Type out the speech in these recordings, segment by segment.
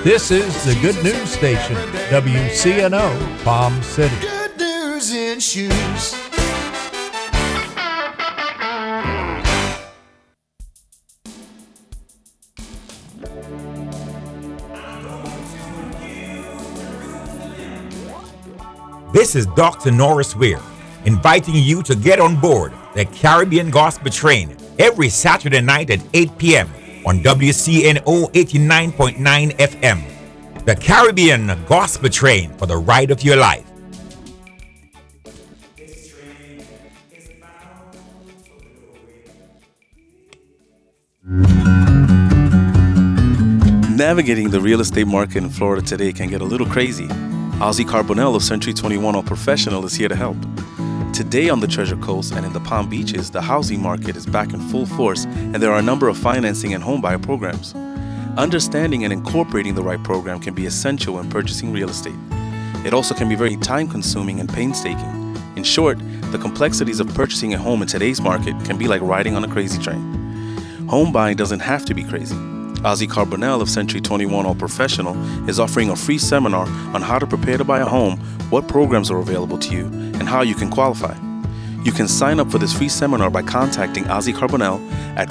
This is the Good News Station, WCNO, Palm City. Good news in shoes. This is Dr. Norris Weir, inviting you to get on board the Caribbean Gospel Train every Saturday night at 8 p.m. on WCNO 89.9 FM. The Caribbean Gospel Train for the ride of your life. Navigating the real estate market in Florida today can get a little crazy. Ozzy Carbonell of Century 21 All Professional is here to help. Today on the Treasure Coast and in the Palm Beaches, the housing market is back in full force and there are a number of financing and homebuyer programs. Understanding and incorporating the right program can be essential when purchasing real estate. It also can be very time-consuming and painstaking. In short, the complexities of purchasing a home in today's market can be like riding on a crazy train. Home buying doesn't have to be crazy. Ozzy Carbonell of Century 21 All Professional is offering a free seminar on how to prepare to buy a home, what programs are available to you, and how you can qualify. You can sign up for this free seminar by contacting Ozzy Carbonell at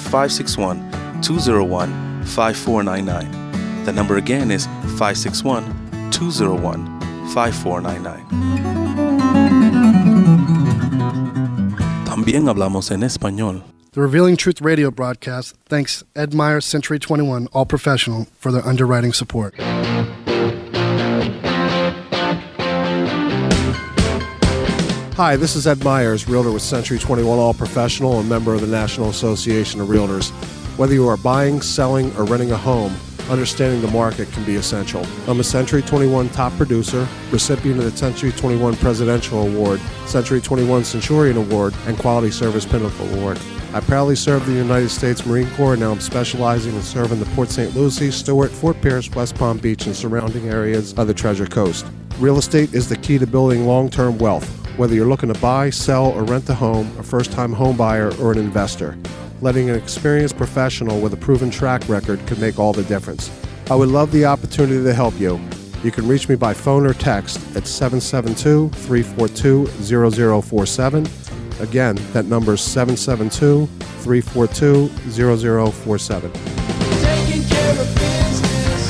561-201-5499. The number again is 561-201-5499. También hablamos en español. The Revealing Truth radio broadcast thanks Ed Meyer, Century 21 All Professional for their underwriting support. Hi, this is Ed Myers, Realtor with Century 21 All Professional and member of the National Association of Realtors. Whether you are buying, selling, or renting a home, understanding the market can be essential. I'm a Century 21 top producer, recipient of the Century 21 Presidential Award, Century 21 Centurion Award, and Quality Service Pinnacle Award. I proudly served the United States Marine Corps, and now I'm specializing in serving the Port St. Lucie, Stewart, Fort Pierce, West Palm Beach, and surrounding areas of the Treasure Coast. Real estate is the key to building long-term wealth. Whether you're looking to buy, sell, or rent a home, a first-time home buyer, or an investor, letting an experienced professional with a proven track record could make all the difference. I would love the opportunity to help you. You can reach me by phone or text at 772-342-0047. Again, that number is 772-342-0047. Taking care of business.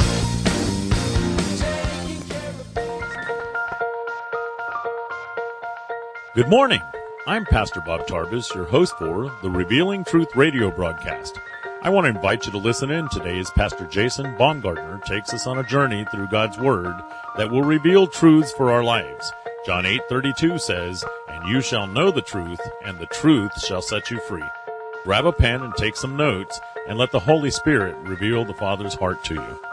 Good morning. I'm Pastor Bob Tarbus, your host for the Revealing Truth radio broadcast. I want to invite you to listen in today as Pastor Jason Baumgartner takes us on a journey through God's Word that will reveal truths for our lives. John 8:32 says, "And you shall know the truth, and the truth shall set you free." Grab a pen and take some notes, and let the Holy Spirit reveal the Father's heart to you.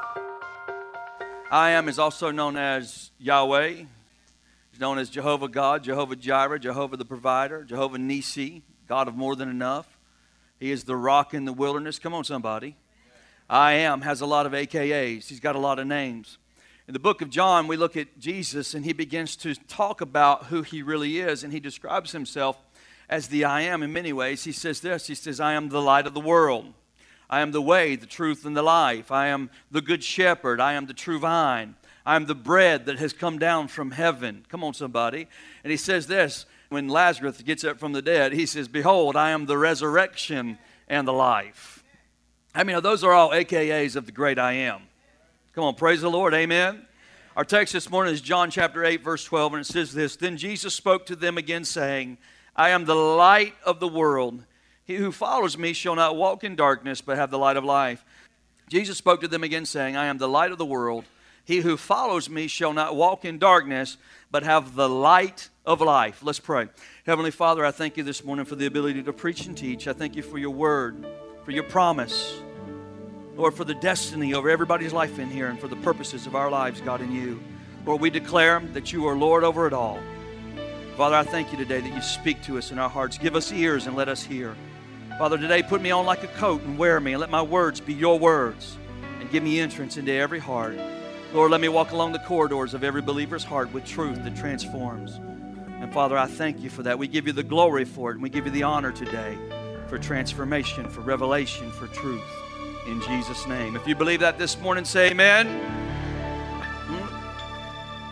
I am is also known as Yahweh. He's known as Jehovah God, Jehovah Jireh, Jehovah the Provider, Jehovah Nisi, God of more than enough. He is the rock in the wilderness. Come on, somebody. I am has a lot of AKAs. He's got a lot of names. In the book of John, we look at Jesus, and he begins to talk about who he really is, and he describes himself as the I am in many ways. He says this, he says, I am the light of the world. I am the way, the truth, and the life. I am the good shepherd. I am the true vine. I am the bread that has come down from heaven. Come on, somebody. And he says this, when Lazarus gets up from the dead, he says, behold, I am the resurrection and the life. I mean, those are all AKAs of the great I am. Come on, praise the Lord, amen. Our text this morning is John chapter 8, verse 12, and it says this, Then Jesus spoke to them again, saying, I am the light of the world. He who follows me shall not walk in darkness, but have the light of life. Jesus spoke to them again, saying, I am the light of the world. He who follows me shall not walk in darkness, but have the light of life. Let's pray. Heavenly Father, I thank you this morning for the ability to preach and teach. I thank you for your word, for your promise. Lord, for the destiny over everybody's life in here and for the purposes of our lives, God, in you. Lord, we declare that you are Lord over it all. Father, I thank you today that you speak to us in our hearts. Give us ears and let us hear. Father, today put me on like a coat and wear me, and let my words be your words, and give me entrance into every heart. Lord, let me walk along the corridors of every believer's heart with truth that transforms. And Father, I thank you for that. We give you the glory for it, and we give you the honor today for transformation, for revelation, for truth. In Jesus' name. If you believe that this morning, say amen.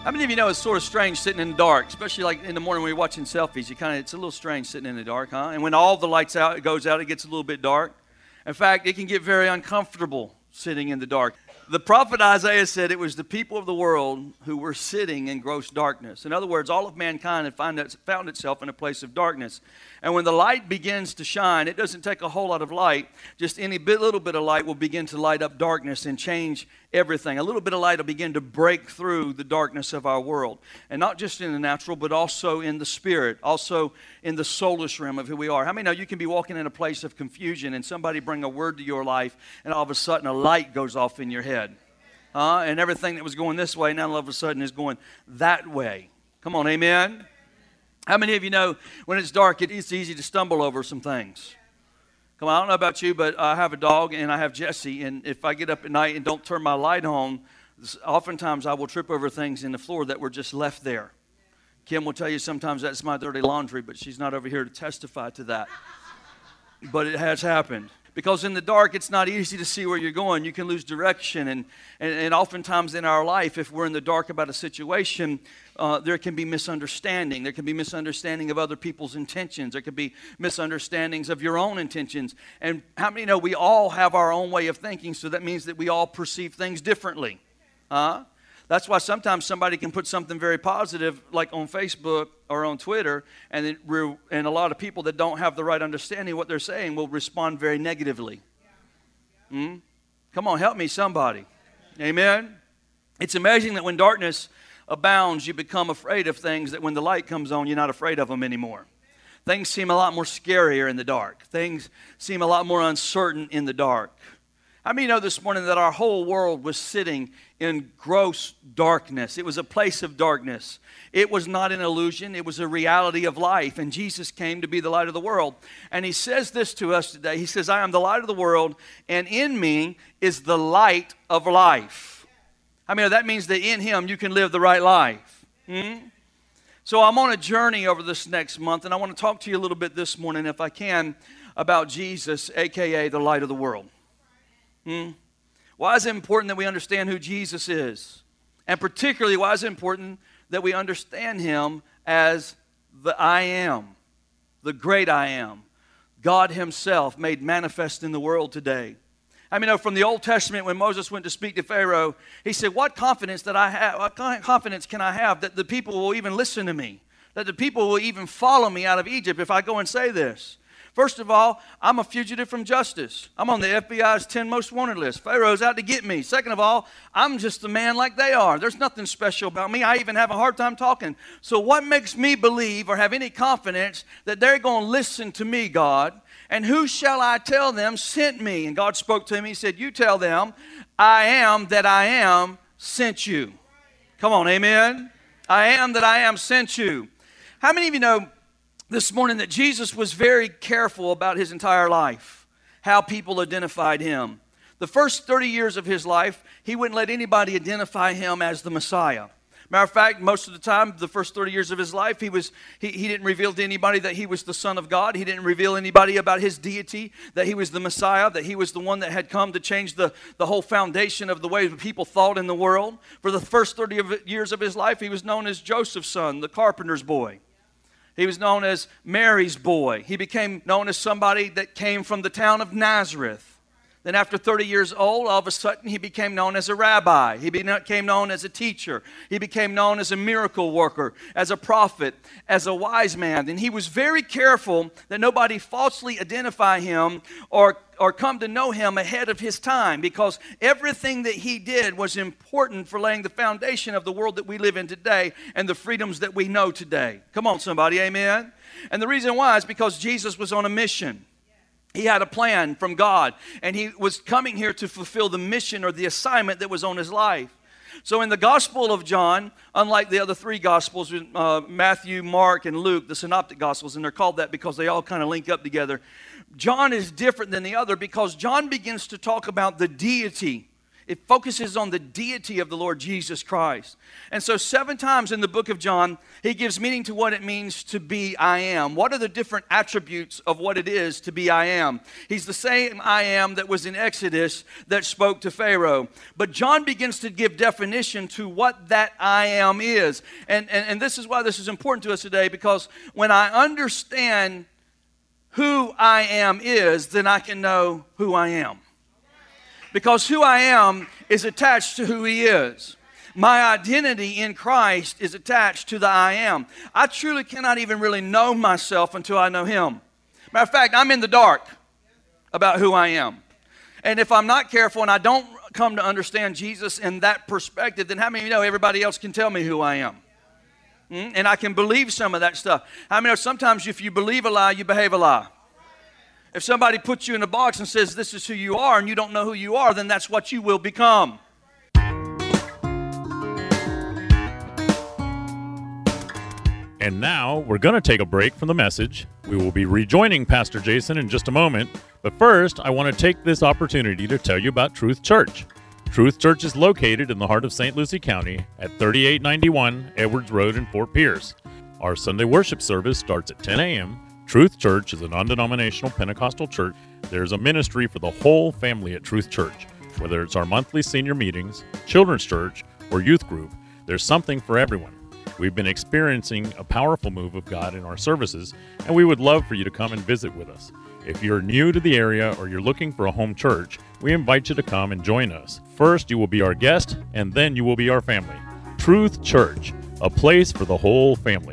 How many of you know it's sort of strange sitting in the dark, especially like in the morning when you're watching selfies? It's a little strange sitting in the dark, huh? And when all the lights out, it goes out, it gets a little bit dark. In fact, it can get very uncomfortable sitting in the dark. The prophet Isaiah said it was the people of the world who were sitting in gross darkness. In other words, all of mankind had found itself in a place of darkness. And when the light begins to shine, it doesn't take a whole lot of light. Just any little bit of light will begin to light up darkness and change everything. A little bit of light will begin to break through the darkness of our world. And not just in the natural, but also in the spirit, also in the soulish realm of who we are. How many know you can be walking in a place of confusion and somebody bring a word to your life and all of a sudden a light goes off in your head? And everything that was going this way now all of a sudden is going that way. Come on, amen? How many of you know when it's dark, it's easy to stumble over some things? Come on, I don't know about you, but I have a dog and I have Jesse, and if I get up at night and don't turn my light on, oftentimes I will trip over things in the floor that were just left there. Kim will tell you sometimes that's my dirty laundry, but she's not over here to testify to that. But it has happened. Because in the dark, it's not easy to see where you're going. You can lose direction. And oftentimes in our life, if we're in the dark about a situation, there can be misunderstanding. There can be misunderstanding of other people's intentions. There can be misunderstandings of your own intentions. And how many know we all have our own way of thinking, so that means that we all perceive things differently. That's why sometimes somebody can put something very positive, like on Facebook or on Twitter, and a lot of people that don't have the right understanding of what they're saying will respond very negatively. Come on, help me, somebody. Amen? It's amazing that when darkness abounds, you become afraid of things that when the light comes on, you're not afraid of them anymore. Things seem a lot more scarier in the dark. Things seem a lot more uncertain in the dark. How many know this morning that our whole world was sitting in gross darkness? It was a place of darkness. It was not an illusion. It was a reality of life. And Jesus came to be the light of the world. And he says this to us today. He says, I am the light of the world, and in me is the light of life. I mean, that means that in him you can live the right life. So I'm on a journey over this next month, and I want to talk to you a little bit this morning, if I can, about Jesus, a.k.a. the light of the world. Why is it important that we understand who Jesus is? And particularly, why is it important that we understand him as the I am, the great I am, God himself made manifest in the world today? I mean, from the Old Testament, when Moses went to speak to Pharaoh, he said, what confidence can I have that the people will even listen to me, that the people will even follow me out of Egypt if I go and say this? First of all, I'm a fugitive from justice. I'm on the FBI's 10 most wanted list. Pharaoh's out to get me. Second of all, I'm just a man like they are. There's nothing special about me. I even have a hard time talking. So what makes me believe or have any confidence that they're going to listen to me, God? And who shall I tell them sent me? And God spoke to me. He said, you tell them, I am that I am sent you. Come on, amen? I am that I am sent you. How many of you know this morning that Jesus was very careful about his entire life, how people identified him? The first 30 years of his life, he wouldn't let anybody identify him as the Messiah. Matter of fact, most of the time, the first 30 years of his life, he didn't reveal to anybody that he was the Son of God. He didn't reveal anybody about his deity, that he was the Messiah, that he was the one that had come to change the whole foundation of the way people thought in the world. For the first 30 years of his life, he was known as Joseph's son, the carpenter's boy. He was known as Mary's boy. He became known as somebody that came from the town of Nazareth. Then after 30 years old, all of a sudden, he became known as a rabbi. He became known as a teacher. He became known as a miracle worker, as a prophet, as a wise man. And he was very careful that nobody falsely identify him or come to know him ahead of his time, because everything that he did was important for laying the foundation of the world that we live in today and the freedoms that we know today. Come on, somebody, amen? And the reason why is because Jesus was on a mission. He had a plan from God, and he was coming here to fulfill the mission or the assignment that was on his life. So in the Gospel of John, unlike the other three Gospels, Matthew, Mark, and Luke, the Synoptic Gospels, and they're called that because they all kind of link up together, John is different than the other because John begins to talk about the deity It focuses on the deity of the Lord Jesus Christ. And so 7 times in the book of John, he gives meaning to what it means to be I am. What are the different attributes of what it is to be I am? He's the same I am that was in Exodus that spoke to Pharaoh. But John begins to give definition to what that I am is. And this is why this is important to us today, because when I understand who I am is, then I can know who I am. Because who I am is attached to who He is. My identity in Christ is attached to the I am. I truly cannot even really know myself until I know Him. Matter of fact, I'm in the dark about who I am. And if I'm not careful and I don't come to understand Jesus in that perspective, then how many of you know everybody else can tell me who I am? And I can believe some of that stuff. How many know sometimes if you believe a lie, you behave a lie? If somebody puts you in a box and says this is who you are and you don't know who you are, then that's what you will become. And now we're going to take a break from the message. We will be rejoining Pastor Jason in just a moment. But first, I want to take this opportunity to tell you about Truth Church. Truth Church is located in the heart of St. Lucie County at 3891 Edwards Road in Fort Pierce. Our Sunday worship service starts at 10 a.m. Truth Church is a non-denominational Pentecostal church. There's a ministry for the whole family at Truth Church. Whether it's our monthly senior meetings, children's church, or youth group, there's something for everyone. We've been experiencing a powerful move of God in our services, and we would love for you to come and visit with us. If you're new to the area or you're looking for a home church, we invite you to come and join us. First, you will be our guest, and then you will be our family. Truth Church, a place for the whole family.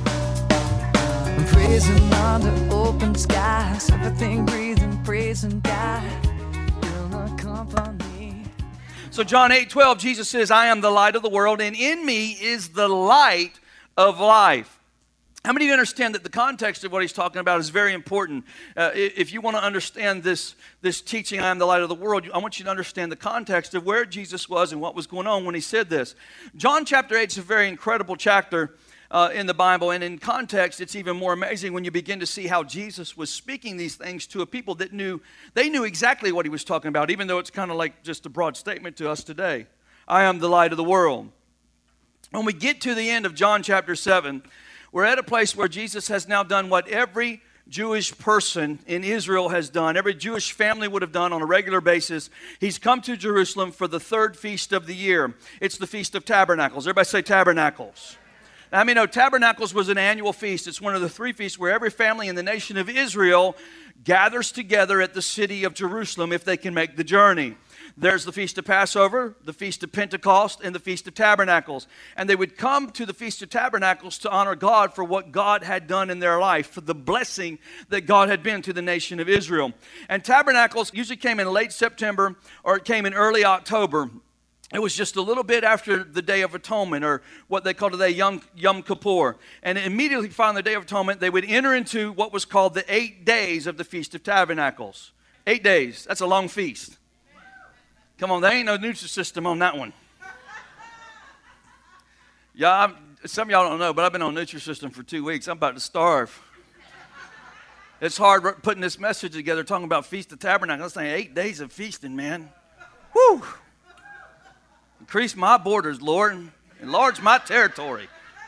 Praising under open skies, everything breathing, praising God. You're my company. So John 8:12, Jesus says, I am the light of the world, and in me is the light of life. How many of you understand that the context of what he's talking about is very important? If you want to understand this teaching, I am the light of the world, I want you to understand the context of where Jesus was and what was going on when he said this. John chapter 8 is a very incredible chapter in the Bible, and in context, it's even more amazing when you begin to see how Jesus was speaking these things to a people that knew exactly what he was talking about, even though it's kind of like just a broad statement to us today. I am the light of the world. When we get to the end of John chapter 7, we're at a place where Jesus has now done what every Jewish person in Israel has done, every Jewish family would have done on a regular basis. He's come to Jerusalem for the third feast of the year. It's the Feast of Tabernacles. Everybody say Tabernacles. I mean, Tabernacles was an annual feast. It's one of the 3 feasts where every family in the nation of Israel gathers together at the city of Jerusalem if they can make the journey. There's the Feast of Passover, the Feast of Pentecost, and the Feast of Tabernacles. And they would come to the Feast of Tabernacles to honor God for what God had done in their life, for the blessing that God had been to the nation of Israel. And Tabernacles usually came in late September or it came in early October. It was just a little bit after the Day of Atonement, or what they call today Yom Kippur. And immediately following the Day of Atonement, they would enter into what was called the 8 days of the Feast of Tabernacles. 8 days. That's a long feast. Come on, there ain't no Nutrisystem on that one. Yeah, some of y'all don't know, but I've been on Nutrisystem for 2 weeks. I'm about to starve. It's hard putting this message together, talking about Feast of Tabernacles. I'm saying 8 days of feasting, man. Whew. Increase my borders, Lord. Enlarge my territory.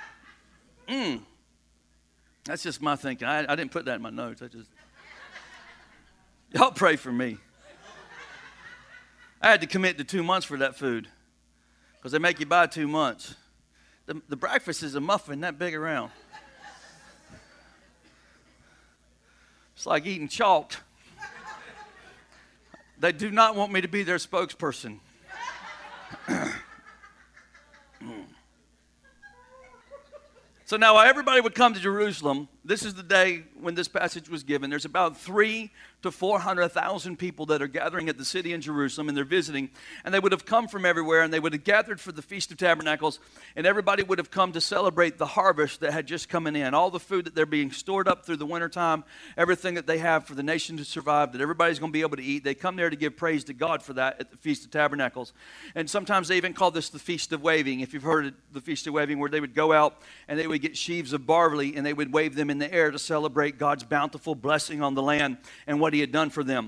That's just my thinking. I didn't put that in my notes. Y'all pray for me. I had to commit to 2 months for that food because they make you buy 2 months. The breakfast is a muffin that big around. It's like eating chalk. They do not want me to be their spokesperson. So now everybody would come to Jerusalem. This is the day when this passage was given. There's about 300,000 to 400,000 people that are gathering at the city in Jerusalem, and they're visiting. And they would have come from everywhere, and they would have gathered for the Feast of Tabernacles, and everybody would have come to celebrate the harvest that had just come in. All the food that they're being stored up through the wintertime, everything that they have for the nation to survive, that everybody's going to be able to eat. They come there to give praise to God for that at the Feast of Tabernacles. And sometimes they even call this the Feast of Waving. If you've heard of the Feast of Waving, where they would go out and they would get sheaves of barley, and they would wave them in the air to celebrate God's bountiful blessing on the land and what he had done for them.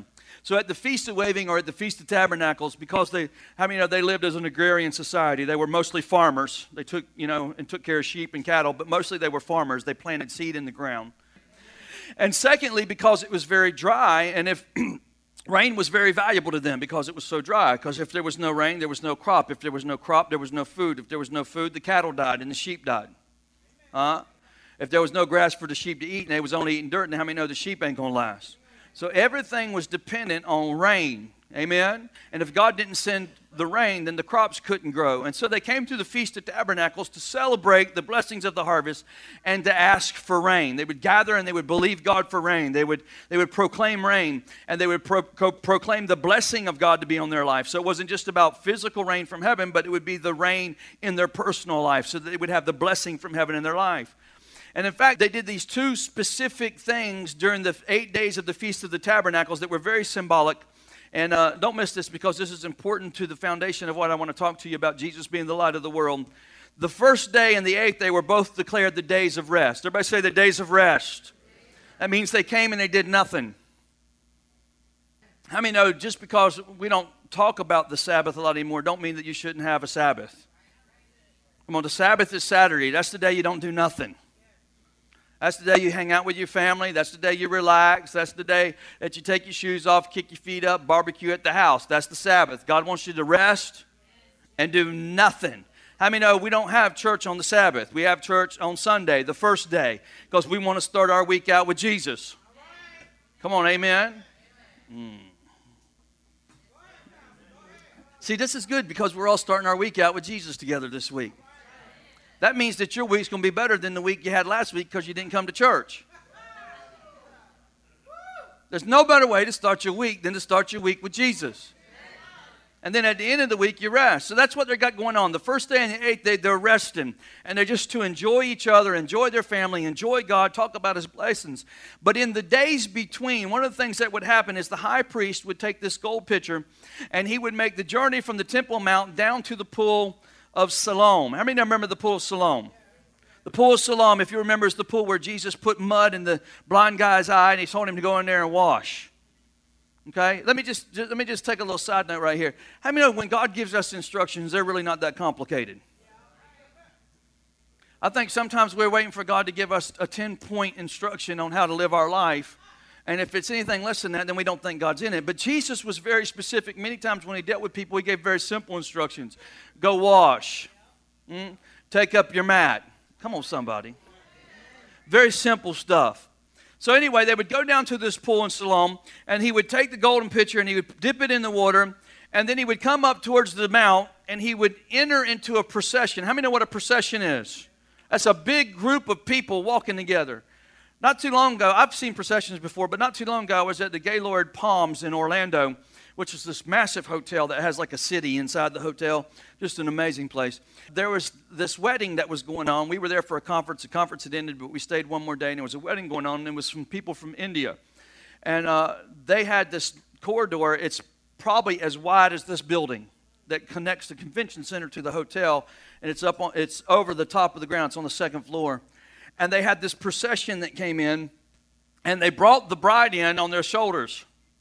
So at the Feast of Waving or at the Feast of Tabernacles, because they lived as an agrarian society. They were mostly farmers. They took care of sheep and cattle, but mostly they were farmers. They planted seed in the ground. And secondly, because it was very dry, and if rain was very valuable to them because it was so dry. Because if there was no rain, there was no crop. If there was no crop, there was no food. If there was no food, the cattle died and the sheep died. If there was no grass for the sheep to eat and they was only eating dirt, then how many know the sheep ain't going to last? So everything was dependent on rain. Amen? And if God didn't send the rain, then the crops couldn't grow. And so they came to the Feast of Tabernacles to celebrate the blessings of the harvest and to ask for rain. They would gather and they would believe God for rain. They would proclaim rain, and they would proclaim the blessing of God to be on their life. So it wasn't just about physical rain from heaven, but it would be the rain in their personal life, so that they would have the blessing from heaven in their life. And in fact, they did these two specific things during the 8 days of the Feast of the Tabernacles that were very symbolic. And don't miss this, because this is important to the foundation of what I want to talk to you about, Jesus being the light of the world. The first day and the 8th day were both declared the days of rest. Everybody say the days of rest. That means they came and they did nothing. How many know just because we don't talk about the Sabbath a lot anymore, don't mean that you shouldn't have a Sabbath? Come on, the Sabbath is Saturday. That's the day you don't do nothing. That's the day you hang out with your family. That's the day you relax. That's the day that you take your shoes off, kick your feet up, barbecue at the house. That's the Sabbath. God wants you to rest and do nothing. How many know we don't have church on the Sabbath? We have church on Sunday, the first day, because we want to start our week out with Jesus. Come on, amen? See, this is good because we're all starting our week out with Jesus together this week. That means that your week's going to be better than the week you had last week because you didn't come to church. There's no better way to start your week than to start your week with Jesus. And then at the end of the week, you rest. So that's what they got going on. The first day and the 8th day, they're resting. And they're just to enjoy each other, enjoy their family, enjoy God, talk about His blessings. But in the days between, one of the things that would happen is the high priest would take this gold pitcher, and he would make the journey from the Temple Mount down to the pool of Siloam. How many remember the pool of Siloam? The pool of Siloam, if you remember, is the pool where Jesus put mud in the blind guy's eye and He told him to go in there and wash. Okay? Let me just take a little side note right here. How many know when God gives us instructions, they're really not that complicated? I think sometimes we're waiting for God to give us a 10-point instruction on how to live our life. And if it's anything less than that, then we don't think God's in it. But Jesus was very specific. Many times when He dealt with people, He gave very simple instructions. Go wash. Take up your mat. Come on, somebody. Very simple stuff. So anyway, they would go down to this pool in Siloam, and He would take the golden pitcher, and He would dip it in the water, and then He would come up towards the mount, and He would enter into a procession. How many know what a procession is? That's a big group of people walking together. Not too long ago, I've seen processions before, but not too long ago, I was at the Gaylord Palms in Orlando, which is this massive hotel that has like a city inside the hotel. Just an amazing place. There was this wedding that was going on. We were there for a conference. The conference had ended, but we stayed one more day, and there was a wedding going on, and it was from people from India. And they had this corridor. It's probably as wide as this building that connects the convention center to the hotel, and it's over the top of the ground. It's on the second floor. And they had this procession that came in, and they brought the bride in on their shoulders.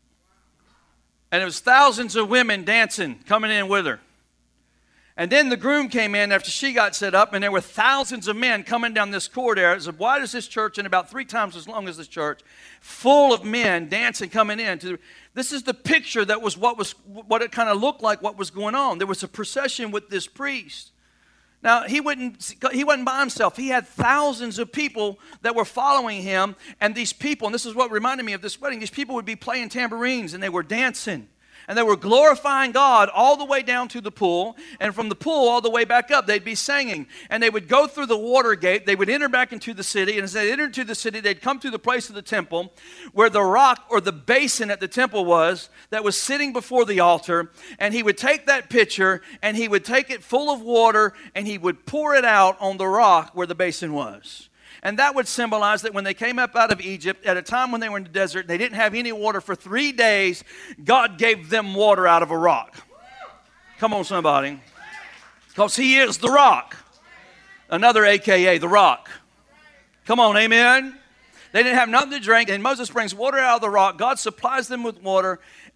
And it was thousands of women dancing, coming in with her. And then the groom came in after she got set up, and there were thousands of men coming down this corridor. It's as wide as this church and about 3 times as long as this church, full of men dancing, coming in. This is the picture that was what it kind of looked like what was going on. There was a procession with this priest. Now, he wasn't by himself. He had thousands of people that were following him. And these people, and this is what reminded me of this wedding, these people would be playing tambourines, and they were dancing. And they were glorifying God all the way down to the pool. And from the pool all the way back up, they'd be singing. And they would go through the water gate. They would enter back into the city. And as they entered into the city, they'd come to the place of the temple where the rock or the basin at the temple was that was sitting before the altar. And he would take that pitcher, and he would take it full of water, and he would pour it out on the rock where the basin was. And that would symbolize that when they came up out of Egypt, at a time when they were in the desert, and they didn't have any water for 3 days, God gave them water out of a rock. Come on, somebody. Because He is the rock. Another AKA, the rock. Come on, amen. They didn't have nothing to drink, and Moses brings water out of the rock. God supplies them with water,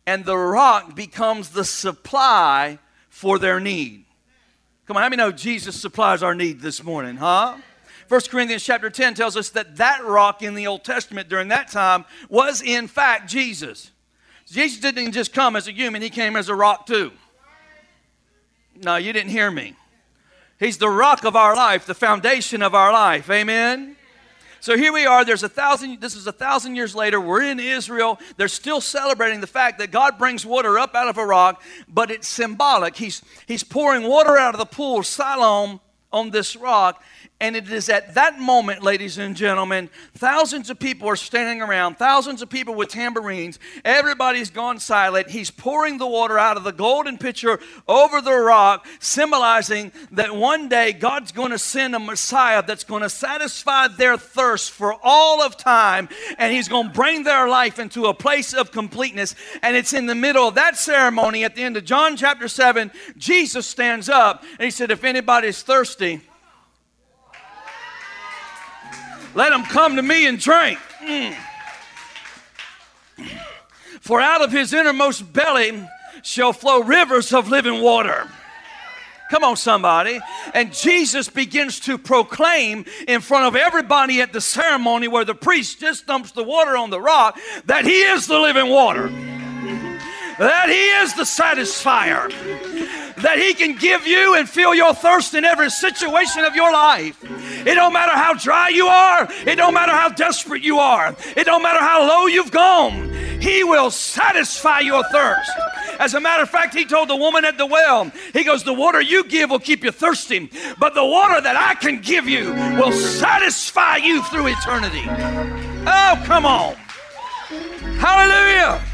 and the rock becomes the supply for their need. Come on, how many know Jesus supplies our need this morning, huh? 1 Corinthians chapter 10 tells us that that rock in the Old Testament during that time was in fact Jesus. Jesus didn't just come as a human, he came as a rock too. No, you didn't hear me. He's the rock of our life, the foundation of our life. Amen? So here we are, this is 1,000 years later, we're in Israel, they're still celebrating the fact that God brings water up out of a rock, but it's symbolic. He's pouring water out of the pool, Siloam, on this rock, and it is at that moment, ladies and gentlemen, thousands of people are standing around, thousands of people with tambourines, everybody's gone silent. He's pouring the water out of the golden pitcher over the rock, symbolizing that one day God's going to send a Messiah that's going to satisfy their thirst for all of time, and he's going to bring their life into a place of completeness. And it's in the middle of that ceremony at the end of John chapter 7, Jesus stands up and he said, if anybody's thirsty, let them come to me and drink. For out of his innermost belly shall flow rivers of living water. Come on, somebody. And Jesus begins to proclaim in front of everybody at the ceremony where the priest just dumps the water on the rock that he is the living water. That he is the satisfier. That he can give you and fill your thirst in every situation of your life. It don't matter how dry you are. It don't matter how desperate you are. It don't matter how low you've gone. He will satisfy your thirst. As a matter of fact, he told the woman at the well, he goes, the water you give will keep you thirsty, but the water that I can give you will satisfy you through eternity. Oh, come on. Hallelujah.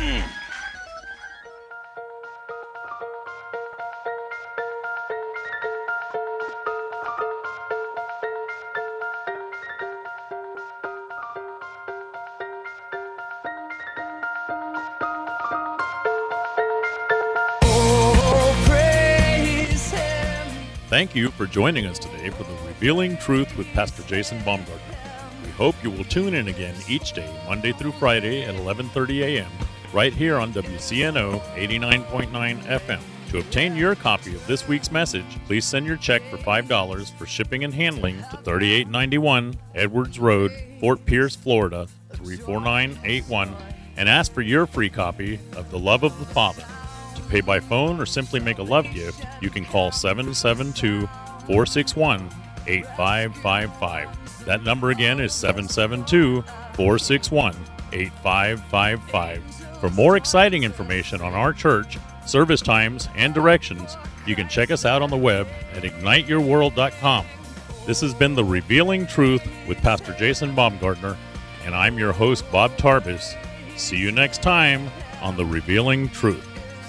Thank you for joining us today for the Revealing Truth with Pastor Jason Baumgartner. We hope you will tune in again each day, Monday through Friday at 11:30 a.m., right here on WCNO 89.9 FM. To obtain your copy of this week's message, please send your check for $5 for shipping and handling to 3891 Edwards Road, Fort Pierce, Florida, 34981, and ask for your free copy of The Love of the Father. To pay by phone or simply make a love gift, you can call 772-461-8555. That number again is 772-461-8555. For more exciting information on our church, service times, and directions, you can check us out on the web at igniteyourworld.com. This has been The Revealing Truth with Pastor Jason Baumgartner, and I'm your host, Bob Tarbis. See you next time on The Revealing Truth.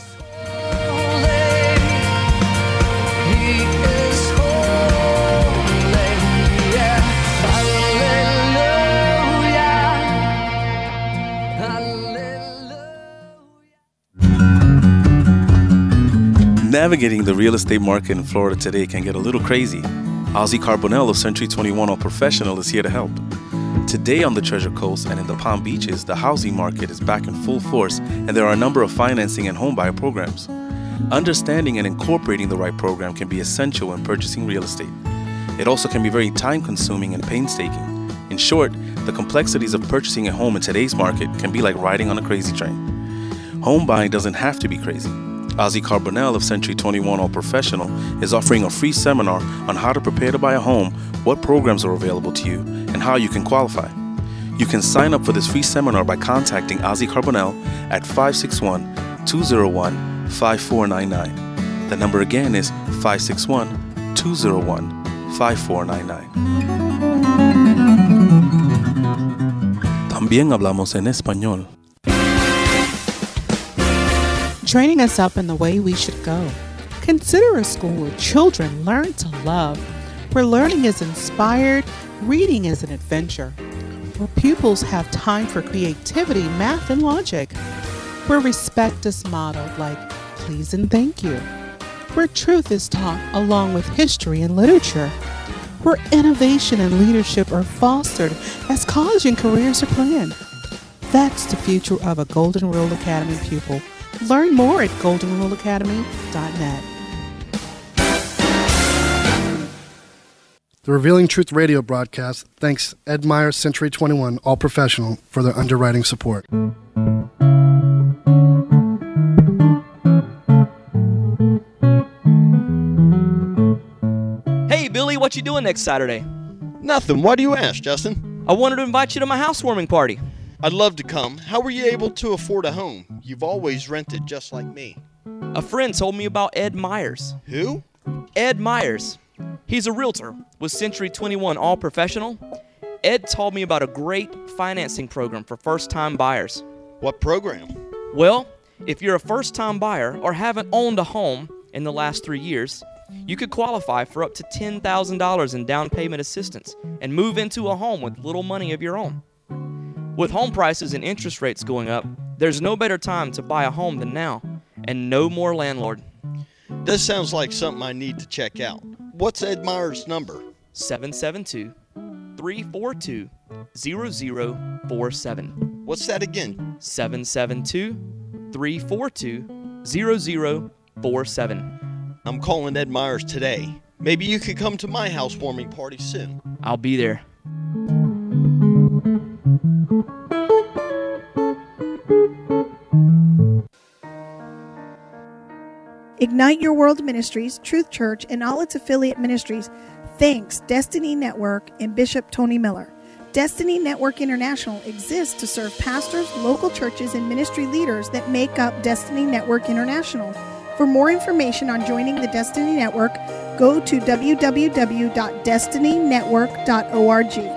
Navigating the real estate market in Florida today can get a little crazy. Ozzy Carbonell of Century 21 All Professional is here to help. Today on the Treasure Coast and in the Palm Beaches, the housing market is back in full force and there are a number of financing and home buyer programs. Understanding and incorporating the right program can be essential when purchasing real estate. It also can be very time-consuming and painstaking. In short, the complexities of purchasing a home in today's market can be like riding on a crazy train. Home buying doesn't have to be crazy. Ozzy Carbonell of Century 21 All Professional is offering a free seminar on how to prepare to buy a home, what programs are available to you, and how you can qualify. You can sign up for this free seminar by contacting Ozzy Carbonell at 561-201-5499. The number again is 561-201-5499. También hablamos en español. Training us up in the way we should go. Consider a school where children learn to love, where learning is inspired, reading is an adventure, where pupils have time for creativity, math, and logic, where respect is modeled like please and thank you, where truth is taught along with history and literature, where innovation and leadership are fostered as college and careers are planned, That's the future of a Golden Rule Academy pupil. Learn more at goldenruleacademy.net. The Revealing Truth radio broadcast thanks Ed Meyer, Century 21, All Professional, for their underwriting support. Hey, Billy, what you doing next Saturday? Nothing. Why do you ask, Justin? I wanted to invite you to my housewarming party. I'd love to come. How were you able to afford a home? You've always rented just like me. A friend told me about Ed Myers. Who? Ed Myers. He's a realtor with Century 21 All Professional. Ed told me about a great financing program for first-time buyers. What program? Well, if you're a first-time buyer or haven't owned a home in the last 3 years, you could qualify for up to $10,000 in down payment assistance and move into a home with little money of your own. With home prices and interest rates going up, there's no better time to buy a home than now, and no more landlord. This sounds like something I need to check out. What's Ed Meyer's number? 772-342-0047. What's that again? 772-342-0047. I'm calling Ed Myers today. Maybe you could come to my housewarming party soon. I'll be there. Ignite Your World Ministries, Truth Church, and all its affiliate ministries thanks Destiny Network and Bishop Tony Miller. Destiny Network International exists to serve pastors, local churches, and ministry leaders that make up Destiny Network International. For more information on joining the Destiny Network, go to www.destinynetwork.org.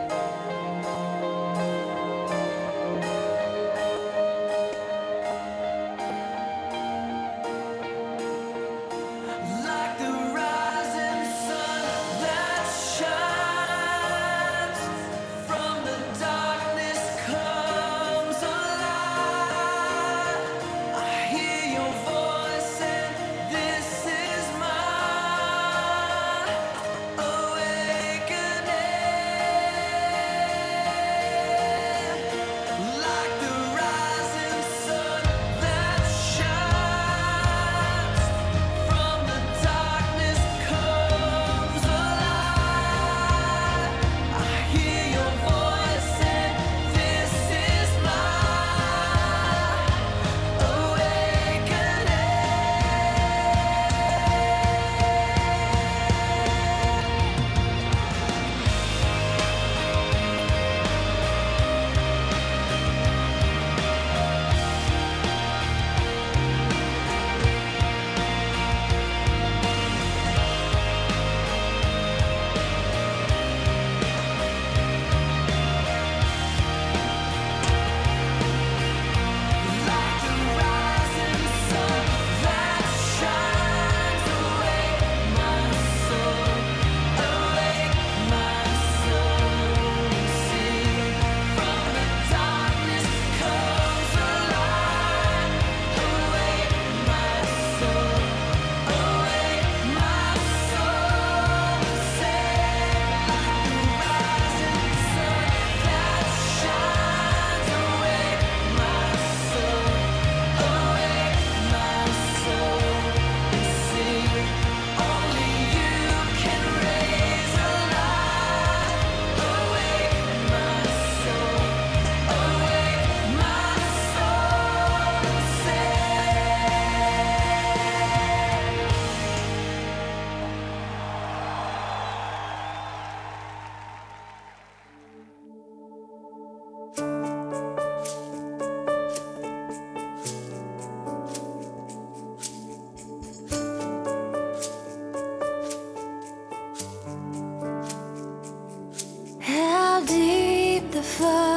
How deep the flood